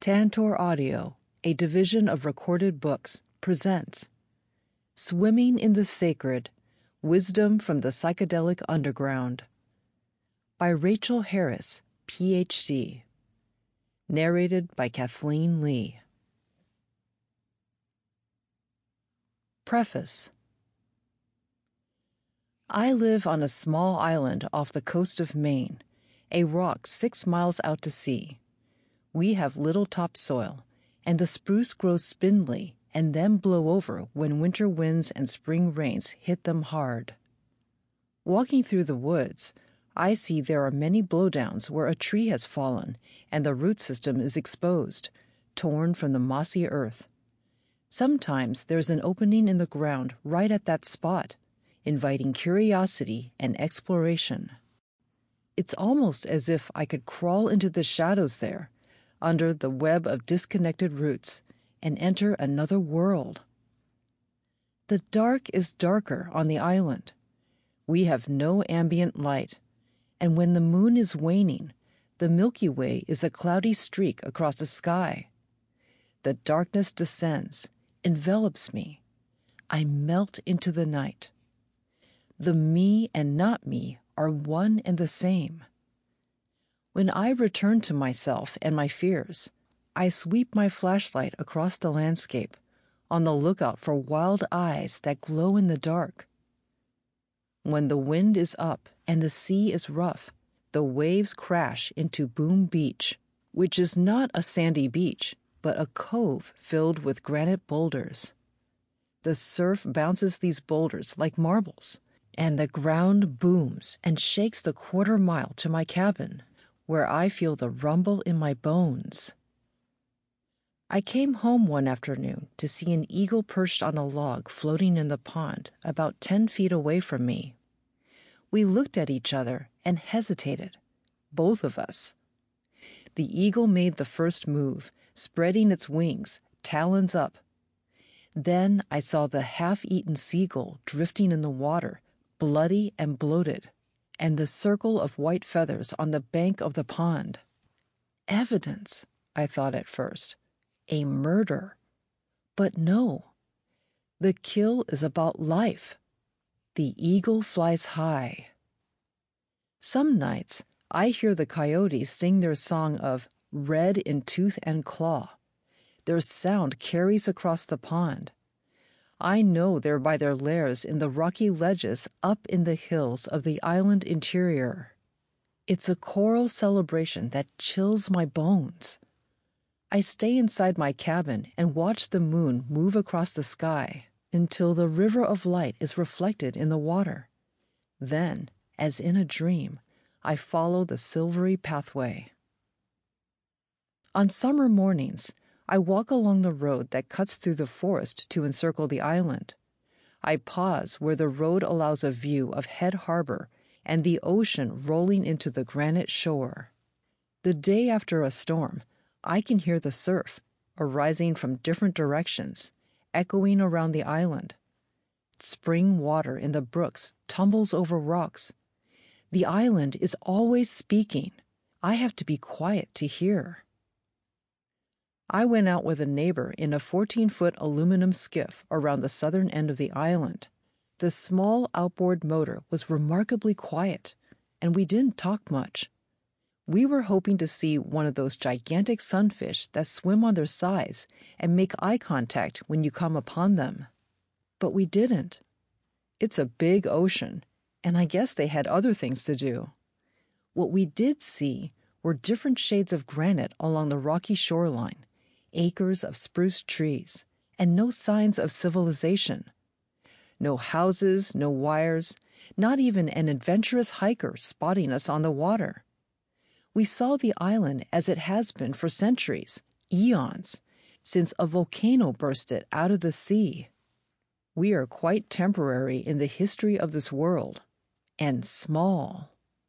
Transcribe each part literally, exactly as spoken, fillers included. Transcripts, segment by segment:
Tantor Audio, a division of Recorded Books, presents Swimming in the Sacred, Wisdom from the Psychedelic Underground by Rachel Harris, P H D. Narrated by Kathleen Lee. Preface. I live on a small island off the coast of Maine, a rock six miles out to sea. We have little topsoil, and the spruce grows spindly and then blow over when winter winds and spring rains hit them hard. Walking through the woods, I see there are many blowdowns where a tree has fallen and the root system is exposed, torn from the mossy earth. Sometimes there's an opening in the ground right at that spot, inviting curiosity and exploration. It's almost as if I could crawl into the shadows there, under the web of disconnected roots, and enter another world. The dark is darker on the island. We have no ambient light, and when the moon is waning, the Milky Way is a cloudy streak across the sky. The darkness descends, envelops me. I melt into the night. The me and not me are one and the same. When I return to myself and my fears, I sweep my flashlight across the landscape, on the lookout for wild eyes that glow in the dark. When the wind is up and the sea is rough, the waves crash into Boom Beach, which is not a sandy beach, but a cove filled with granite boulders. The surf bounces these boulders like marbles, and the ground booms and shakes the quarter mile to my cabin, where I feel the rumble in my bones. I came home one afternoon to see an eagle perched on a log floating in the pond about ten feet away from me. We looked at each other and hesitated, both of us. The eagle made the first move, spreading its wings, talons up. Then I saw the half-eaten seagull drifting in the water, bloody and bloated, and the circle of white feathers on the bank of the pond. Evidence, I thought at first. A murder. But no. The kill is about life. The eagle flies high. Some nights, I hear the coyotes sing their song of red in tooth and claw. Their sound carries across the pond. I know they're by their lairs in the rocky ledges up in the hills of the island interior. It's a choral celebration that chills my bones. I stay inside my cabin and watch the moon move across the sky until the river of light is reflected in the water. Then, as in a dream, I follow the silvery pathway. On summer mornings, I walk along the road that cuts through the forest to encircle the island. I pause where the road allows a view of Head Harbor and the ocean rolling into the granite shore. The day after a storm, I can hear the surf, arising from different directions, echoing around the island. Spring water in the brooks tumbles over rocks. The island is always speaking. I have to be quiet to hear. I went out with a neighbor in a fourteen-foot aluminum skiff around the southern end of the island. The small outboard motor was remarkably quiet, and we didn't talk much. We were hoping to see one of those gigantic sunfish that swim on their sides and make eye contact when you come upon them. But we didn't. It's a big ocean, and I guess they had other things to do. What we did see were different shades of granite along the rocky shoreline, acres of spruce trees, and no signs of civilization. No houses, no wires, not even an adventurous hiker spotting us on the water. We saw the island as it has been for centuries, eons, since a volcano burst it out of the sea. We are quite temporary in the history of this world, and small.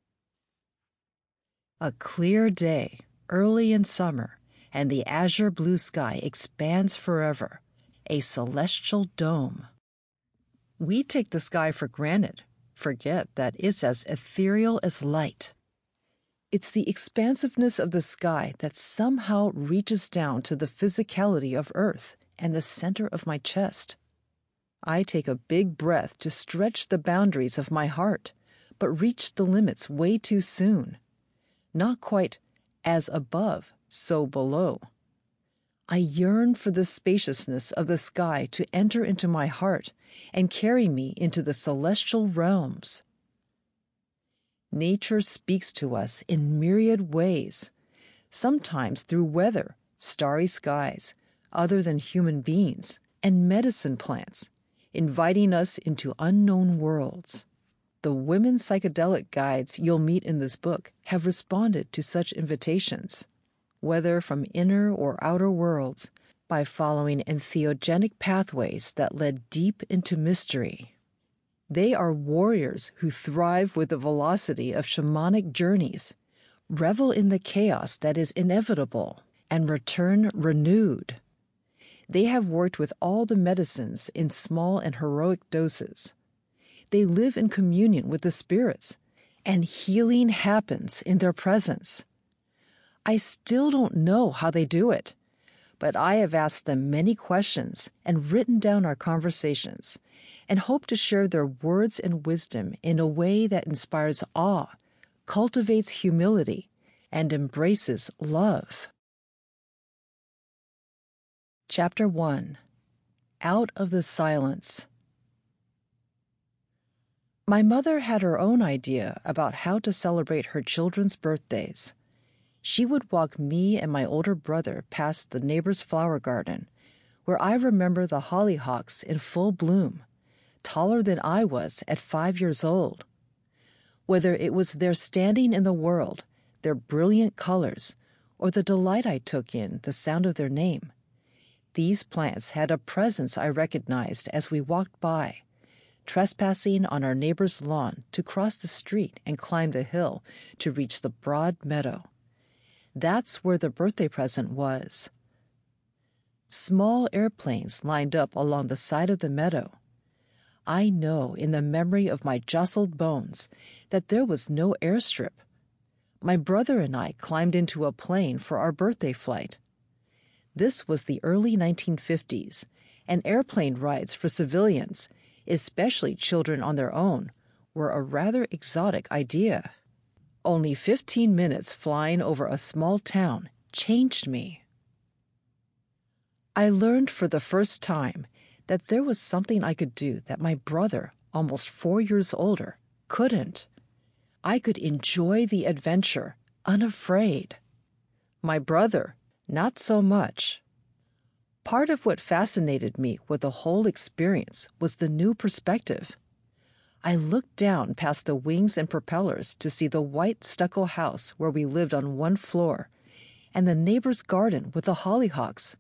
A clear day, early in summer, and the azure blue sky expands forever, a celestial dome. We take the sky for granted, forget that it's as ethereal as light. It's the expansiveness of the sky that somehow reaches down to the physicality of Earth and the center of my chest. I take a big breath to stretch the boundaries of my heart, but reach the limits way too soon. Not quite as above, so below. I yearn for the spaciousness of the sky to enter into my heart and carry me into the celestial realms. Nature speaks to us in myriad ways, sometimes through weather, starry skies, other than human beings, and medicine plants, inviting us into unknown worlds. The women psychedelic guides you'll meet in this book have responded to such invitations, whether from inner or outer worlds, by following entheogenic pathways that led deep into mystery. They are warriors who thrive with the velocity of shamanic journeys, revel in the chaos that is inevitable, and return renewed. They have worked with all the medicines in small and heroic doses. They live in communion with the spirits, and healing happens in their presence. I still don't know how they do it, but I have asked them many questions and written down our conversations, and hope to share their words and wisdom in a way that inspires awe, cultivates humility, and embraces love. Chapter one. Out of the Silence. My mother had her own idea about how to celebrate her children's birthdays. She would walk me and my older brother past the neighbor's flower garden, where I remember the hollyhocks in full bloom, taller than I was at five years old. Whether it was their standing in the world, their brilliant colors, or the delight I took in the sound of their name, these plants had a presence I recognized as we walked by, trespassing on our neighbor's lawn to cross the street and climb the hill to reach the broad meadow. That's where the birthday present was. Small airplanes lined up along the side of the meadow. I know in the memory of my jostled bones that there was no airstrip. My brother and I climbed into a plane for our birthday flight. This was the early nineteen fifties, and airplane rides for civilians, especially children on their own, were a rather exotic idea. Only fifteen minutes flying over a small town changed me. I learned for the first time that there was something I could do that my brother, almost four years older, couldn't. I could enjoy the adventure, unafraid. My brother, not so much. Part of what fascinated me with the whole experience was the new perspective. I looked down past the wings and propellers to see the white stucco house where we lived on one floor, and the neighbor's garden with the hollyhocks.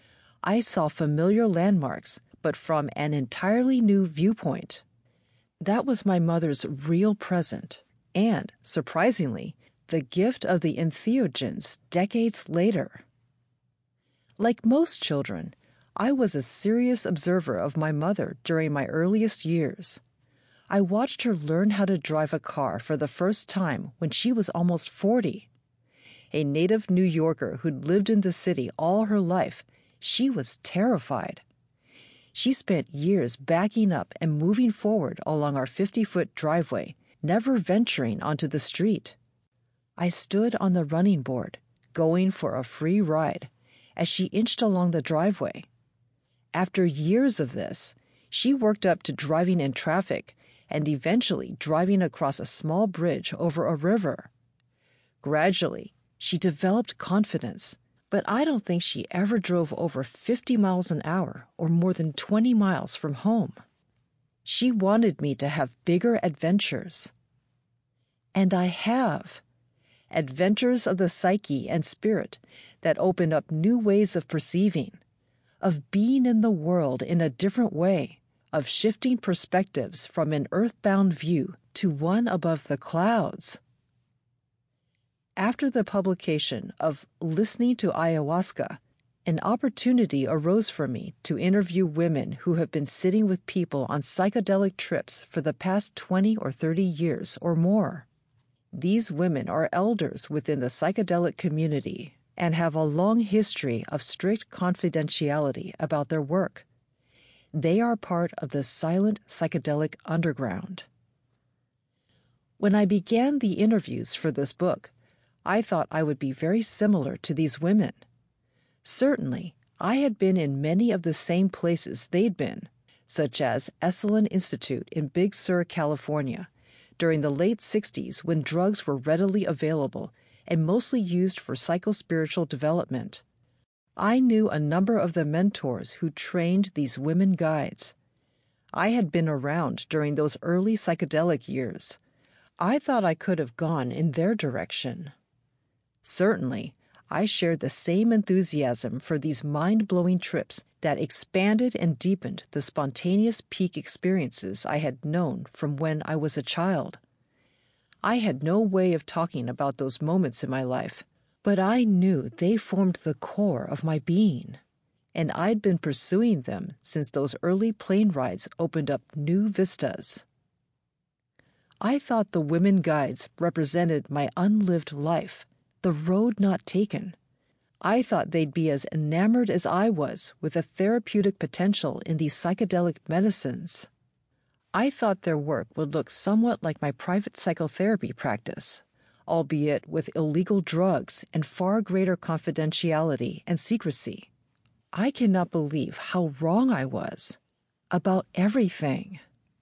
I saw familiar landmarks, but from an entirely new viewpoint. That was my mother's real present, and, surprisingly, the gift of the entheogens decades later. Like most children, I was a serious observer of my mother during my earliest years. I watched her learn how to drive a car for the first time when she was almost forty. A native New Yorker who'd lived in the city all her life, she was terrified. She spent years backing up and moving forward along our fifty-foot driveway, never venturing onto the street. I stood on the running board, going for a free ride, as she inched along the driveway. After years of this, she worked up to driving in traffic and eventually driving across a small bridge over a river. Gradually, she developed confidence, but I don't think she ever drove over fifty miles an hour or more than twenty miles from home. She wanted me to have bigger adventures. And I have. Adventures of the psyche and spirit that open up new ways of perceiving, of being in the world in a different way, of shifting perspectives from an earthbound view to one above the clouds. After the publication of Listening to Ayahuasca, an opportunity arose for me to interview women who have been sitting with people on psychedelic trips for the past twenty or thirty years or more. These women are elders within the psychedelic community and have a long history of strict confidentiality about their work. They are part of the silent psychedelic underground. When I began the interviews for this book, I thought I would be very similar to these women. Certainly, I had been in many of the same places they'd been, such as Esalen Institute in Big Sur, California, during the late sixties when drugs were readily available and mostly used for psychospiritual development. I knew a number of the mentors who trained these women guides. I had been around during those early psychedelic years. I thought I could have gone in their direction. Certainly, I shared the same enthusiasm for these mind-blowing trips that expanded and deepened the spontaneous peak experiences I had known from when I was a child. I had no way of talking about those moments in my life, but I knew they formed the core of my being, and I'd been pursuing them since those early plane rides opened up new vistas. I thought the women guides represented my unlived life, the road not taken. I thought they'd be as enamored as I was with the therapeutic potential in these psychedelic medicines. I thought their work would look somewhat like my private psychotherapy practice, albeit with illegal drugs and far greater confidentiality and secrecy. I cannot believe how wrong I was about everything.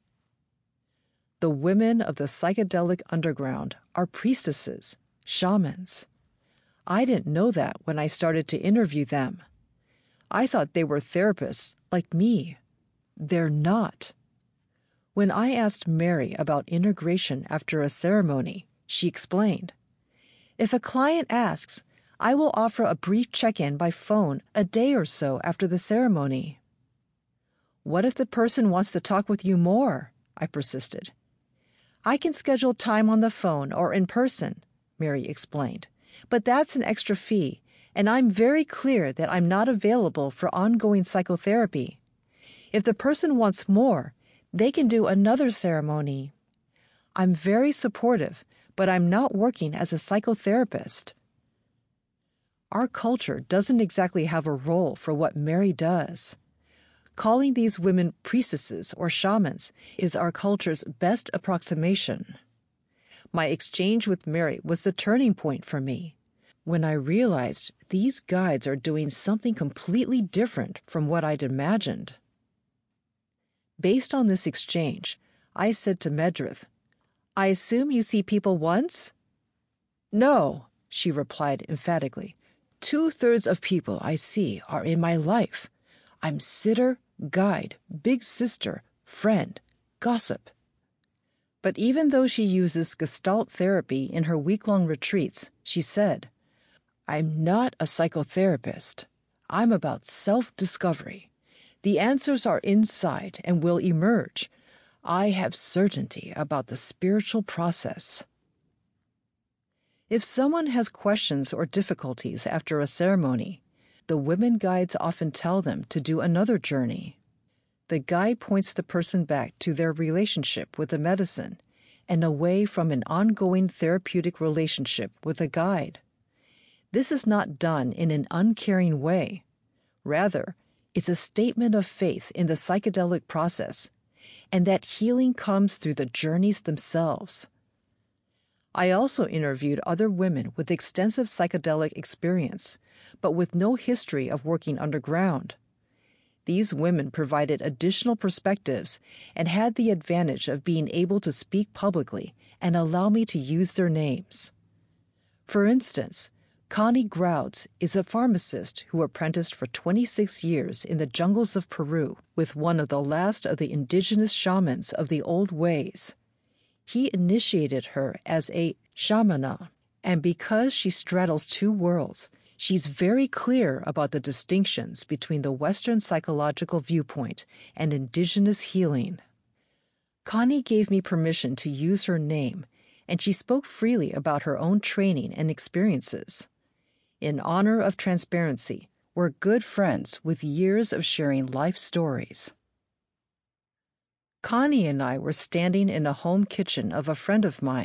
The women of the psychedelic underground are priestesses, shamans. I didn't know that when I started to interview them. I thought they were therapists like me. They're not. When I asked Mary about integration after a ceremony, she explained, "If a client asks, I will offer a brief check-in by phone a day or so after the ceremony." "What if the person wants to talk with you more?" I persisted. "I can schedule time on the phone or in person," Mary explained. "But that's an extra fee, and I'm very clear that I'm not available for ongoing psychotherapy. If the person wants more, they can do another ceremony. I'm very supportive, but I'm not working as a psychotherapist." Our culture doesn't exactly have a role for what Mary does. Calling these women priestesses or shamans is our culture's best approximation. My exchange with Mary was the turning point for me, when I realized these guides are doing something completely different from what I'd imagined. Based on this exchange, I said to Medrith, "I assume you see people once?" "No," she replied emphatically. "Two-thirds of people I see are in my life. I'm sitter, guide, big sister, friend, gossip." But even though she uses Gestalt therapy in her week-long retreats, she said, "I'm not a psychotherapist. I'm about self-discovery. The answers are inside and will emerge. I have certainty about the spiritual process." If someone has questions or difficulties after a ceremony, the women guides often tell them to do another journey. The guide points the person back to their relationship with the medicine and away from an ongoing therapeutic relationship with the guide. This is not done in an uncaring way. Rather, it's a statement of faith in the psychedelic process, and that healing comes through the journeys themselves. I also interviewed other women with extensive psychedelic experience, but with no history of working underground. These women provided additional perspectives and had the advantage of being able to speak publicly and allow me to use their names. For instance, Connie Grouds is a pharmacist who apprenticed for twenty-six years in the jungles of Peru with one of the last of the indigenous shamans of the old ways. He initiated her as a shamana, and because she straddles two worlds, she's very clear about the distinctions between the Western psychological viewpoint and indigenous healing. Connie gave me permission to use her name, and she spoke freely about her own training and experiences. In honor of transparency, we're good friends with years of sharing life stories. Connie and I were standing in a home kitchen of a friend of mine,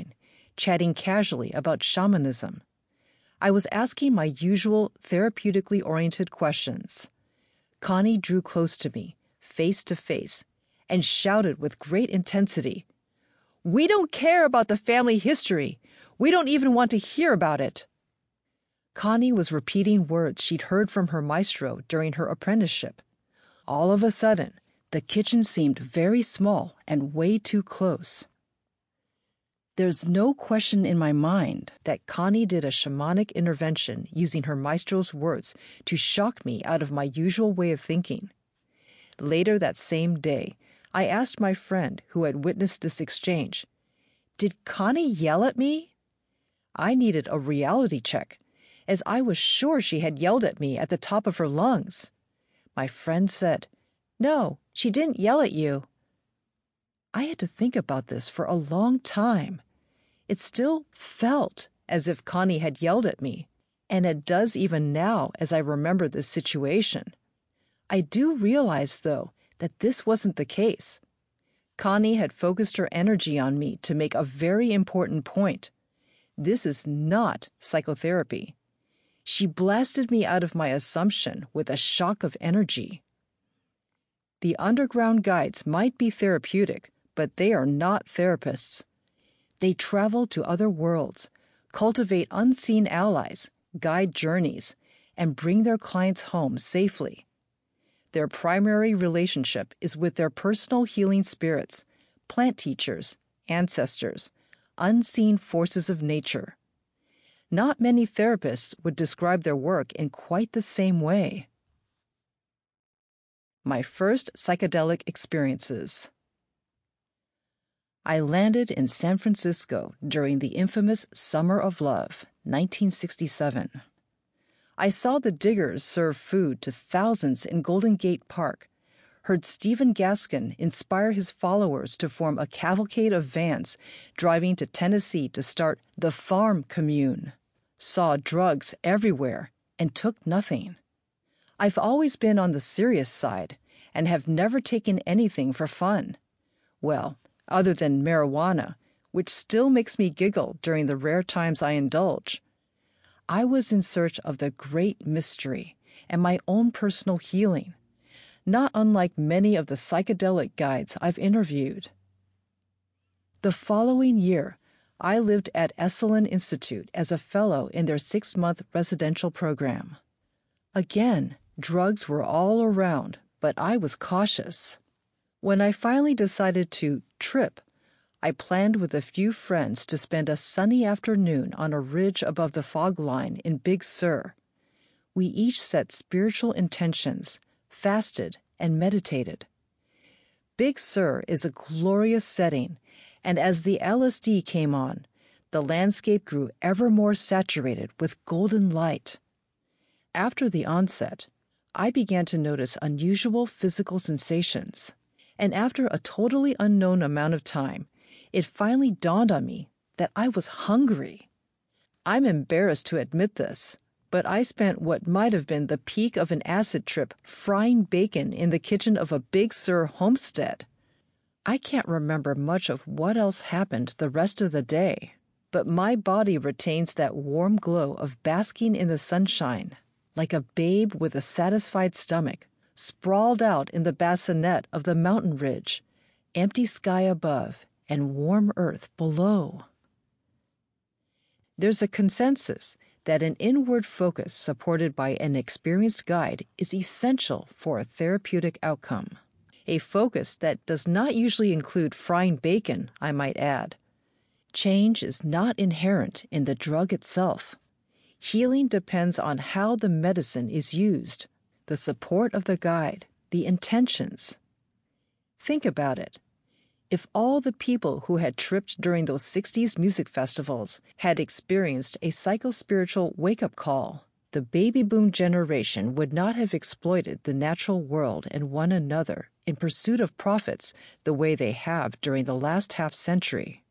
chatting casually about shamanism. I was asking my usual therapeutically oriented questions. Connie drew close to me, face to face, and shouted with great intensity, "We don't care about the family history. We don't even want to hear about it." Connie was repeating words she'd heard from her maestro during her apprenticeship. All of a sudden, the kitchen seemed very small and way too close. There's no question in my mind that Connie did a shamanic intervention using her maestro's words to shock me out of my usual way of thinking. Later that same day, I asked my friend who had witnessed this exchange, "Did Connie yell at me?" I needed a reality check, as I was sure she had yelled at me at the top of her lungs. My friend said, "No, she didn't yell at you." I had to think about this for a long time. It still felt as if Connie had yelled at me, and it does even now as I remember this situation. I do realize, though, that this wasn't the case. Connie had focused her energy on me to make a very important point. This is not psychotherapy. She blasted me out of my assumption with a shock of energy. The underground guides might be therapeutic, but they are not therapists. They travel to other worlds, cultivate unseen allies, guide journeys, and bring their clients home safely. Their primary relationship is with their personal healing spirits, plant teachers, ancestors, unseen forces of nature. Not many therapists would describe their work in quite the same way. My first psychedelic experiences. I landed in San Francisco during the infamous Summer of Love, nineteen sixty-seven. I saw the Diggers serve food to thousands in Golden Gate Park, heard Stephen Gaskin inspire his followers to form a cavalcade of vans driving to Tennessee to start the Farm Commune, saw drugs everywhere, and took nothing. I've always been on the serious side and have never taken anything for fun. Well, other than marijuana, which still makes me giggle during the rare times I indulge. I was in search of the great mystery and my own personal healing, not unlike many of the psychedelic guides I've interviewed. The following year, I lived at Esalen Institute as a fellow in their six-month residential program. Again, drugs were all around, but I was cautious. When I finally decided to trip, I planned with a few friends to spend a sunny afternoon on a ridge above the fog line in Big Sur. We each set spiritual intentions, fasted, and meditated. Big Sur is a glorious setting, and as the L S D came on, the landscape grew ever more saturated with golden light. After the onset, I began to notice unusual physical sensations, and after a totally unknown amount of time, it finally dawned on me that I was hungry. I'm embarrassed to admit this, but I spent what might have been the peak of an acid trip frying bacon in the kitchen of a Big Sur homestead. I can't remember much of what else happened the rest of the day, but my body retains that warm glow of basking in the sunshine, like a babe with a satisfied stomach, sprawled out in the bassinet of the mountain ridge, empty sky above, and warm earth below. There's a consensus that an inward focus supported by an experienced guide is essential for a therapeutic outcome. A focus that does not usually include frying bacon, I might add. Change is not inherent in the drug itself. Healing depends on how the medicine is used, the support of the guide, the intentions. Think about it. If all the people who had tripped during those sixties music festivals had experienced a psychospiritual wake-up call, the baby boom generation would not have exploited the natural world and one another in pursuit of profits the way they have during the last half-century.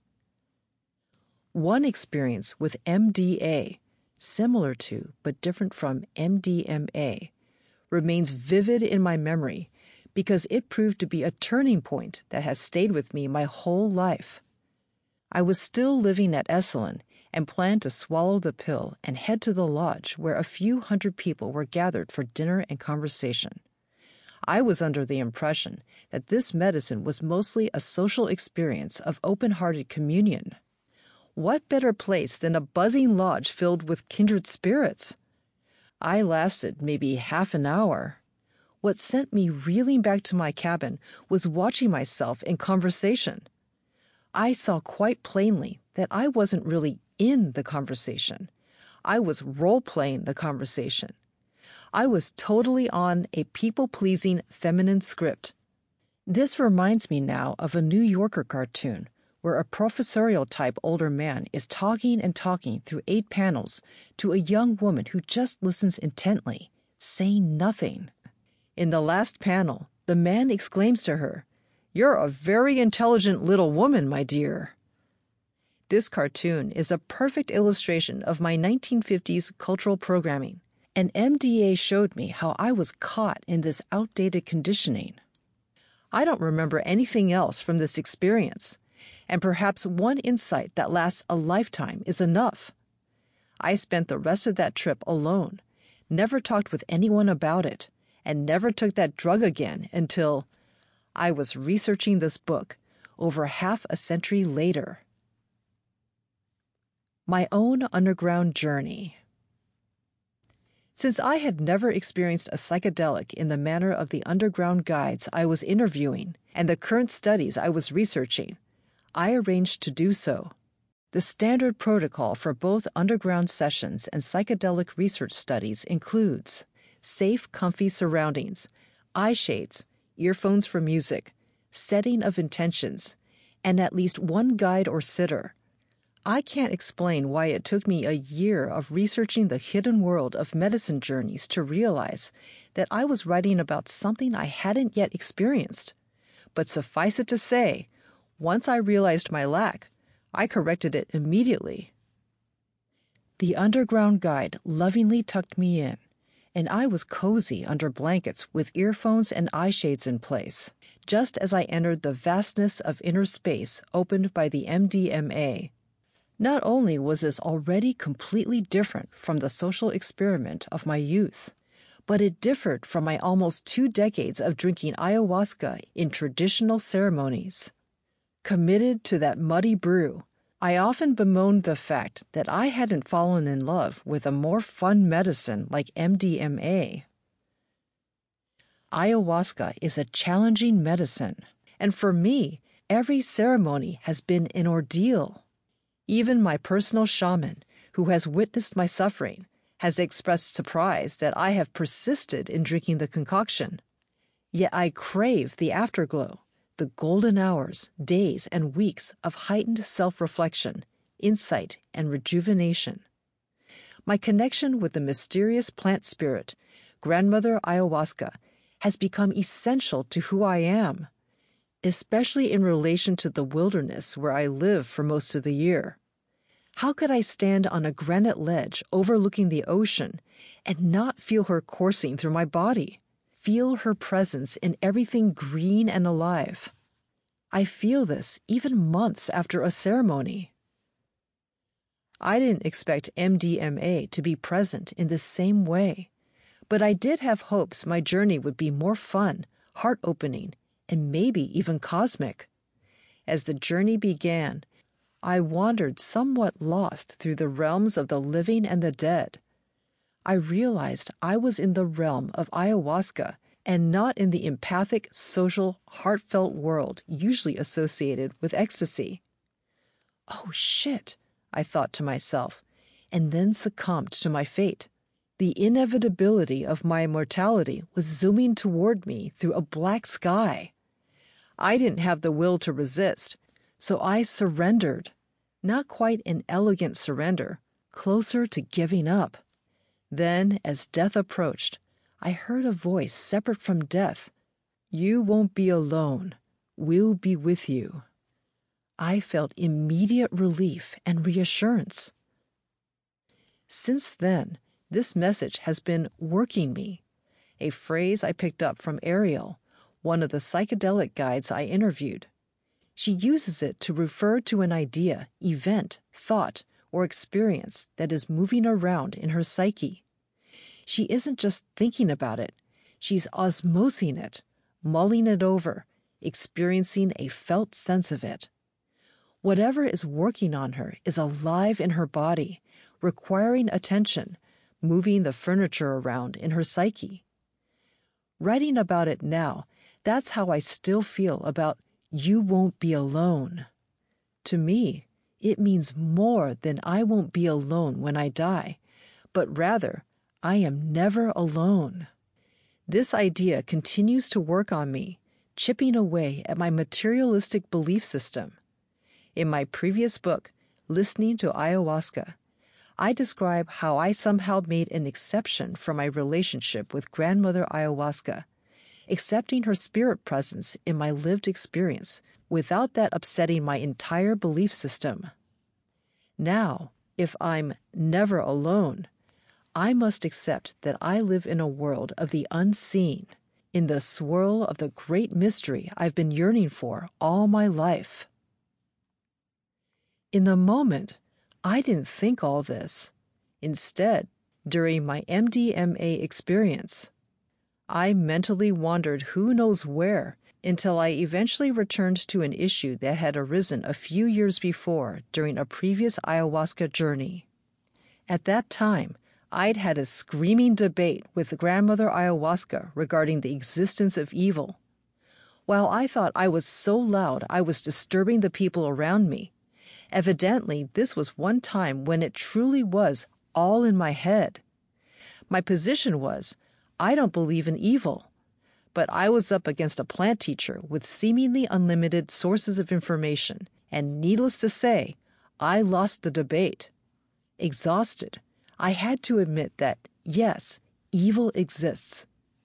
One experience with M D A, similar to but different from M D M A, remains vivid in my memory because it proved to be a turning point that has stayed with me my whole life. I was still living at Esalen and planned to swallow the pill and head to the lodge where a few hundred people were gathered for dinner and conversation. I was under the impression that this medicine was mostly a social experience of open-hearted communion. What better place than a buzzing lodge filled with kindred spirits? I lasted maybe half an hour. What sent me reeling back to my cabin was watching myself in conversation. I saw quite plainly that I wasn't really in the conversation. I was role-playing the conversation. I was totally on a people-pleasing feminine script. This reminds me now of a New Yorker cartoon where a professorial-type older man is talking and talking through eight panels to a young woman who just listens intently, saying nothing. In the last panel, the man exclaims to her, "You're a very intelligent little woman, my dear." This cartoon is a perfect illustration of my nineteen fifties cultural programming, and M D A showed me how I was caught in this outdated conditioning. I don't remember anything else from this experience, and perhaps one insight that lasts a lifetime is enough. I spent the rest of that trip alone, never talked with anyone about it, and never took that drug again until I was researching this book over half a century later. My own underground journey. Since I had never experienced a psychedelic in the manner of the underground guides I was interviewing and the current studies I was researching, I arranged to do so. The standard protocol for both underground sessions and psychedelic research studies includes safe, comfy surroundings, eye shades, earphones for music, setting of intentions, and at least one guide or sitter. I can't explain why it took me a year of researching the hidden world of medicine journeys to realize that I was writing about something I hadn't yet experienced. But suffice it to say, once I realized my lack, I corrected it immediately. The underground guide lovingly tucked me in, and I was cozy under blankets with earphones and eye shades in place, just as I entered the vastness of inner space opened by the M D M A. Not only was this already completely different from the social experiment of my youth, but it differed from my almost two decades of drinking ayahuasca in traditional ceremonies. Committed to that muddy brew, I often bemoaned the fact that I hadn't fallen in love with a more fun medicine like M D M A. Ayahuasca is a challenging medicine, and for me, every ceremony has been an ordeal. Even my personal shaman, who has witnessed my suffering, has expressed surprise that I have persisted in drinking the concoction. Yet I crave the afterglow, the golden hours, days, and weeks of heightened self-reflection, insight, and rejuvenation. My connection with the mysterious plant spirit, Grandmother Ayahuasca, has become essential to who I am, especially in relation to the wilderness where I live for most of the year. How could I stand on a granite ledge overlooking the ocean and not feel her coursing through my body, feel her presence in everything green and alive? I feel this even months after a ceremony. I didn't expect M D M A to be present in the same way, but I did have hopes my journey would be more fun, heart-opening, and maybe even cosmic. As the journey began, I wandered somewhat lost through the realms of the living and the dead. I realized I was in the realm of ayahuasca and not in the empathic, social, heartfelt world usually associated with ecstasy. Oh shit, I thought to myself, and then succumbed to my fate. The inevitability of my mortality was zooming toward me through a black sky. I didn't have the will to resist, so I surrendered. Not quite an elegant surrender, closer to giving up. Then, as death approached, I heard a voice separate from death. "You won't be alone. We'll be with you." I felt immediate relief and reassurance. Since then, this message has been working me, a phrase I picked up from Ariel, one of the psychedelic guides I interviewed. She uses it to refer to an idea, event, thought, or experience that is moving around in her psyche. She isn't just thinking about it, she's osmosing it, mulling it over, experiencing a felt sense of it. Whatever is working on her is alive in her body, requiring attention, moving the furniture around in her psyche. Writing about it now, that's how I still feel about You Won't Be Alone. To me, it means more than I won't be alone when I die, but rather, I am never alone. This idea continues to work on me, chipping away at my materialistic belief system. In my previous book, Listening to Ayahuasca, I describe how I somehow made an exception for my relationship with Grandmother Ayahuasca, accepting her spirit presence in my lived experience without that upsetting my entire belief system. Now, if I'm never alone, I must accept that I live in a world of the unseen, in the swirl of the great mystery I've been yearning for all my life. In the moment, I didn't think all this. Instead, during my M D M A experience, I mentally wandered who knows where until I eventually returned to an issue that had arisen a few years before during a previous ayahuasca journey. At that time, I'd had a screaming debate with Grandmother Ayahuasca regarding the existence of evil. While I thought I was so loud I was disturbing the people around me, evidently this was one time when it truly was all in my head. My position was, I don't believe in evil, but I was up against a plant teacher with seemingly unlimited sources of information, and needless to say, I lost the debate. Exhausted, I had to admit that, yes, evil exists.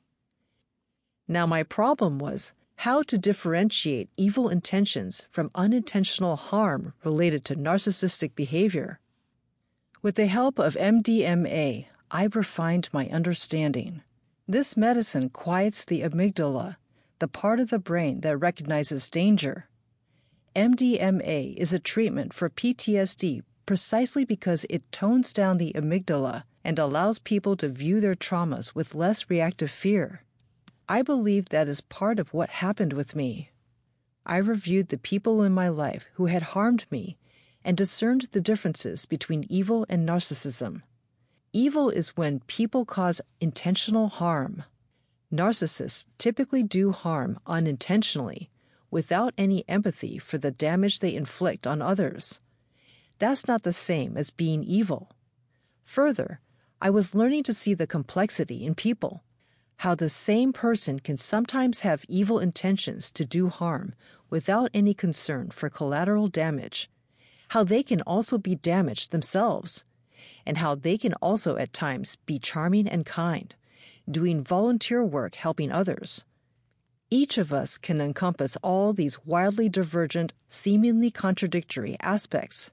Now my problem was how to differentiate evil intentions from unintentional harm related to narcissistic behavior. With the help of M D M A, I refined my understanding. This medicine quiets the amygdala, the part of the brain that recognizes danger. M D M A is a treatment for P T S D precisely because it tones down the amygdala and allows people to view their traumas with less reactive fear. I believe that is part of what happened with me. I reviewed the people in my life who had harmed me and discerned the differences between evil and narcissism. Evil is when people cause intentional harm. Narcissists typically do harm unintentionally, without any empathy for the damage they inflict on others. That's not the same as being evil. Further, I was learning to see the complexity in people, how the same person can sometimes have evil intentions to do harm without any concern for collateral damage, how they can also be damaged themselves, and how they can also at times be charming and kind, doing volunteer work helping others. Each of us can encompass all these wildly divergent, seemingly contradictory aspects.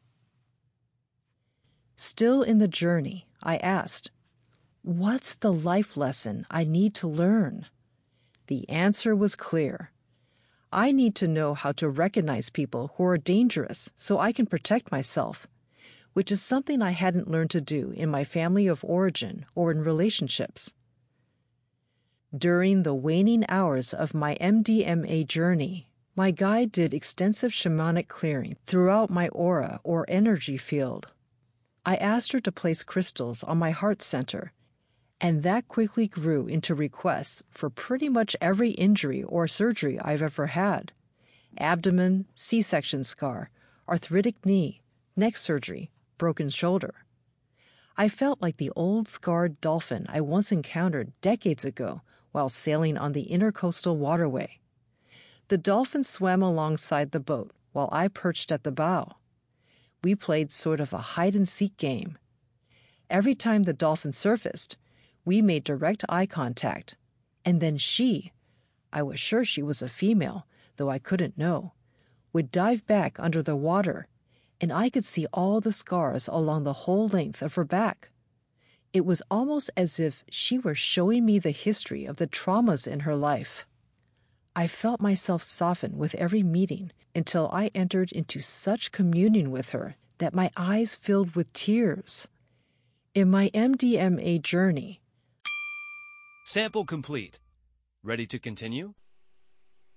Still in the journey, I asked, what's the life lesson I need to learn? The answer was clear. I need to know how to recognize people who are dangerous so I can protect myself, which is something I hadn't learned to do in my family of origin or in relationships. During the waning hours of my M D M A journey, my guide did extensive shamanic clearing throughout my aura or energy field. I asked her to place crystals on my heart center, and that quickly grew into requests for pretty much every injury or surgery I've ever had: abdomen, C-section scar, arthritic knee, neck surgery, broken shoulder. I felt like the old scarred dolphin I once encountered decades ago while sailing on the intercoastal waterway. The dolphin swam alongside the boat while I perched at the bow. We played sort of a hide-and-seek game. Every time the dolphin surfaced, we made direct eye contact, and then she, I was sure she was a female, though I couldn't know, would dive back under the water, and I could see all the scars along the whole length of her back. It was almost as if she were showing me the history of the traumas in her life. I felt myself soften with every meeting until I entered into such communion with her that my eyes filled with tears. In my M D M A journey, Sample complete. Ready to continue?